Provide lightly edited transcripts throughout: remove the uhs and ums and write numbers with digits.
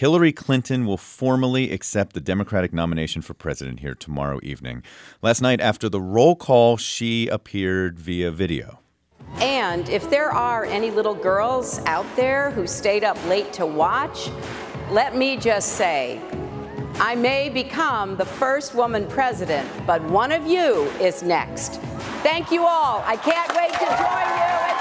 Hillary Clinton will formally accept the Democratic nomination for president here tomorrow evening. Last night, after the roll call, she appeared via video. And if there are any little girls out there who stayed up late to watch, let me just say, I may become the first woman president, but one of you is next. Thank you all. I can't wait to join you in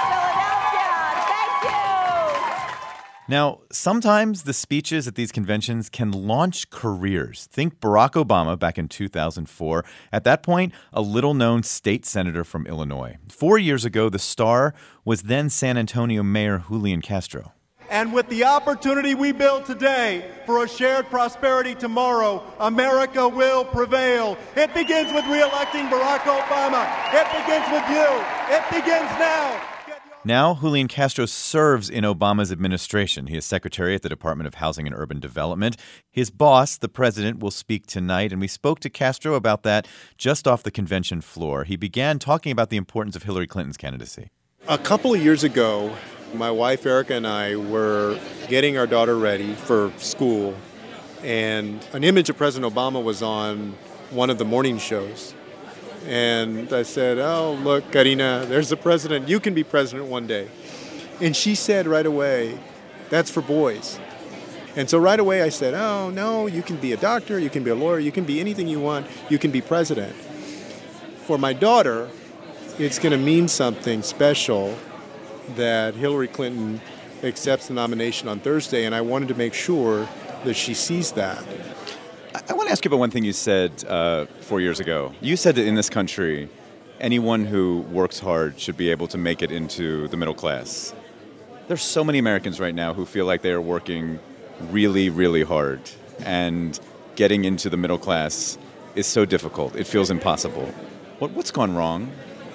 Philadelphia. Thank you. Now, sometimes the speeches at these conventions can launch careers. Think Barack Obama back in 2004. At that point, a little-known state senator from Illinois. 4 years ago, the star was then San Antonio Mayor Julian Castro. And with the opportunity we build today for a shared prosperity tomorrow, America will prevail. It begins with re-electing Barack Obama. It begins with you. It begins now. Now, Julian Castro serves in Obama's administration. He is secretary at the Department of Housing and Urban Development. His boss, the president, will speak tonight, and we spoke to Castro about that just off the convention floor. He began talking about the importance of Hillary Clinton's candidacy. A couple of years ago, my wife Erica and I were getting our daughter ready for school, and an image of President Obama was on one of the morning shows. And I said, "Oh, look, Karina, there's the president. You can be president one day." And she said right away, "That's for boys." And so right away I said, "Oh, no, you can be a doctor, you can be a lawyer, you can be anything you want, you can be president." For my daughter, it's going to mean something special that Hillary Clinton accepts the nomination on Thursday, and I wanted to make sure that she sees that. I want to ask you about one thing you said 4 years ago. You said that in this country, anyone who works hard should be able to make it into the middle class. There's so many Americans right now who feel like they are working really, really hard, and getting into the middle class is so difficult. It feels impossible. What's gone wrong?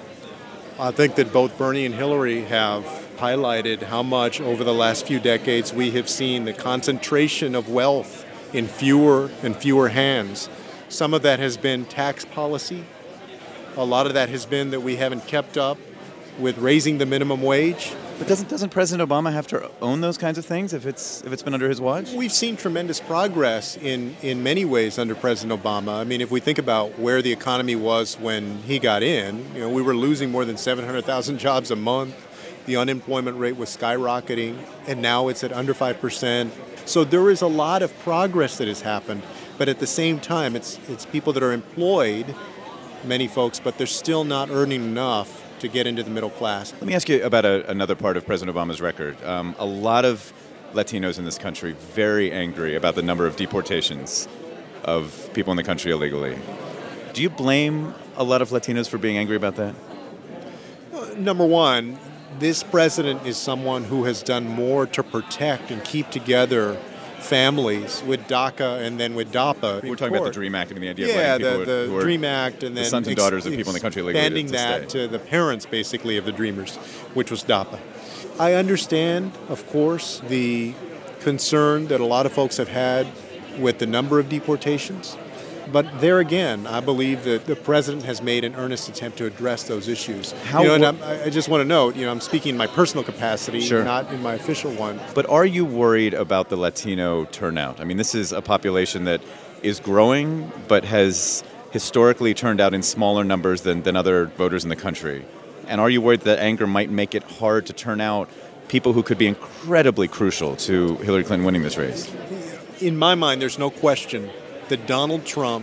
I think that both Bernie and Hillary have highlighted how much over the last few decades we have seen the concentration of wealth in fewer and fewer hands. Some of that has been tax policy. A lot of that has been that we haven't kept up with raising the minimum wage. But doesn't President Obama have to own those kinds of things if it's been under his watch? We've seen tremendous progress in many ways under President Obama. I mean, if we think about where the economy was when he got in, we were losing more than 700,000 jobs a month. The unemployment rate was skyrocketing, and now it's at under 5%. So there is a lot of progress that has happened, but at the same time, it's people that are employed, many folks, but they're still not earning enough to get into the middle class. Let me ask you about another part of President Obama's record. A lot of Latinos in this country very angry about the number of deportations of people in the country illegally. Do you blame a lot of Latinos for being angry about that? Number one, this president is someone who has done more to protect and keep together families with DACA and then with DAPA. We're talking about the DREAM Act and the idea of letting people who are DREAM Act and the then sons and daughters of people in the country illegally expanding that to the parents, basically, of the Dreamers, which was DAPA. I understand, of course, the concern that a lot of folks have had with the number of deportations. But there again, I believe that the president has made an earnest attempt to address those issues. And I just want to note, I'm speaking in my personal capacity, Sure. not in my official one. But are you worried about the Latino turnout? I mean, this is a population that is growing, but has historically turned out in smaller numbers than other voters in the country. And are you worried that anger might make it hard to turn out people who could be incredibly crucial to Hillary Clinton winning this race? In my mind, there's no question that Donald Trump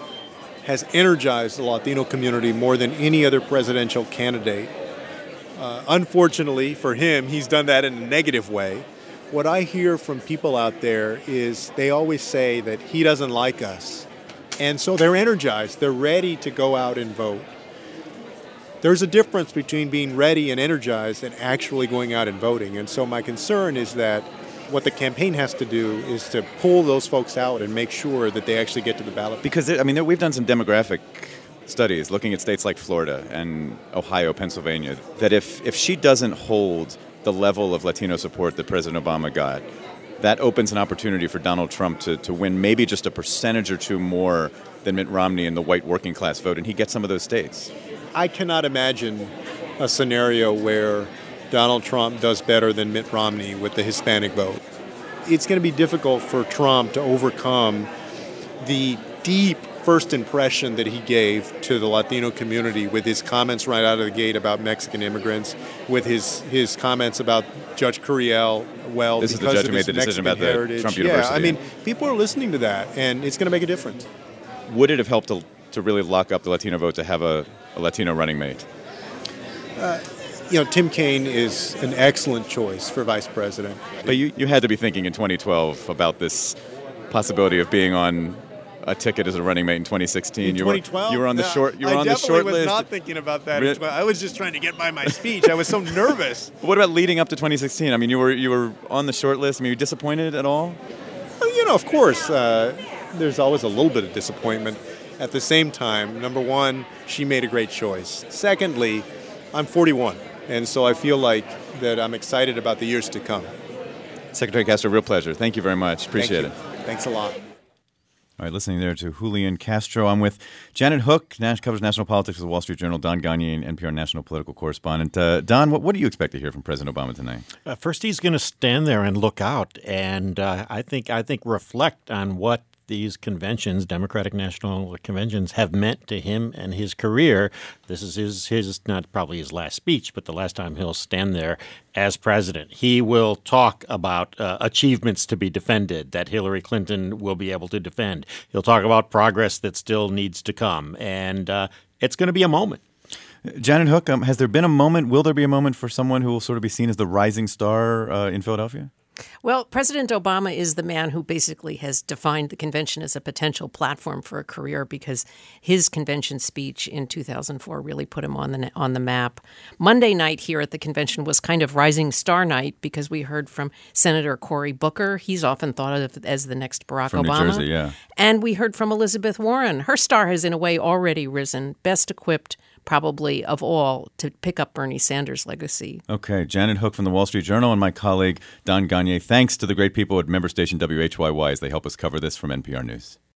has energized the Latino community more than any other presidential candidate. Unfortunately for him, he's done that in a negative way. What I hear from people out there is they always say that he doesn't like us. And so they're energized. They're ready to go out and vote. There's a difference between being ready and energized and actually going out and voting. And so my concern is that what the campaign has to do is to pull those folks out and make sure that they actually get to the ballot. Because, we've done some demographic studies looking at states like Florida and Ohio, Pennsylvania, that if she doesn't hold the level of Latino support that President Obama got, that opens an opportunity for Donald Trump to win maybe just a percentage or two more than Mitt Romney in the white working class vote, and he gets some of those states. I cannot imagine a scenario where Donald Trump does better than Mitt Romney with the Hispanic vote. it's going to be difficult for Trump to overcome the deep first impression that he gave to the Latino community with his comments right out of the gate about Mexican immigrants, with his comments about Judge Curiel. Well, this is the because judge of who made his the decision Mexican about heritage. the Trump University. Yeah, I mean, people are listening to that, and it's going to make a difference. Would it have helped to really lock up the Latino vote to have a Latino running mate? Tim Kaine is an excellent choice for vice president. But you had to be thinking in 2012 about this possibility of being on a ticket as a running mate in 2016. In 2012? You were on the short. You were I on the short definitely was list. not thinking about that. I was just trying to get by my speech. I was so nervous. What about leading up to 2016? I mean, you were on the short list. I mean, were you disappointed at all? Well, of course, there's always a little bit of disappointment. At the same time, number one, she made a great choice. Secondly, I'm 41, and so I feel like that I'm excited about the years to come. Secretary Castro, real pleasure. Thank you very much. Appreciate it. Thanks a lot. All right, listening there to Julian Castro. I'm with Janet Hook, covers national politics of the Wall Street Journal, Don Gagné, and NPR national political correspondent. Don, what do you expect to hear from President Obama tonight? First, he's going to stand there and look out, and I think reflect on what these conventions, Democratic National Conventions, have meant to him and his career. This is his not probably his last speech, but the last time he'll stand there as president. He will talk about achievements to be defended that Hillary Clinton will be able to defend. He'll talk about progress that still needs to come, and it's going to be a moment. Janet Hook, has there been a moment, will there be a moment for someone who will sort of be seen as the rising star in Philadelphia? Well, President Obama is the man who basically has defined the convention as a potential platform for a career because his convention speech in 2004 really put him on the map. Monday night here at the convention was kind of rising star night because we heard from Senator Cory Booker. He's often thought of as the next Barack from Obama. New Jersey, yeah. And we heard from Elizabeth Warren. Her star has in a way already risen, best equipped probably of all to pick up Bernie Sanders' legacy. Okay, Janet Hook from the Wall Street Journal and my colleague Don Gagné. Thanks to the great people at member station WHYY as they help us cover this from NPR News.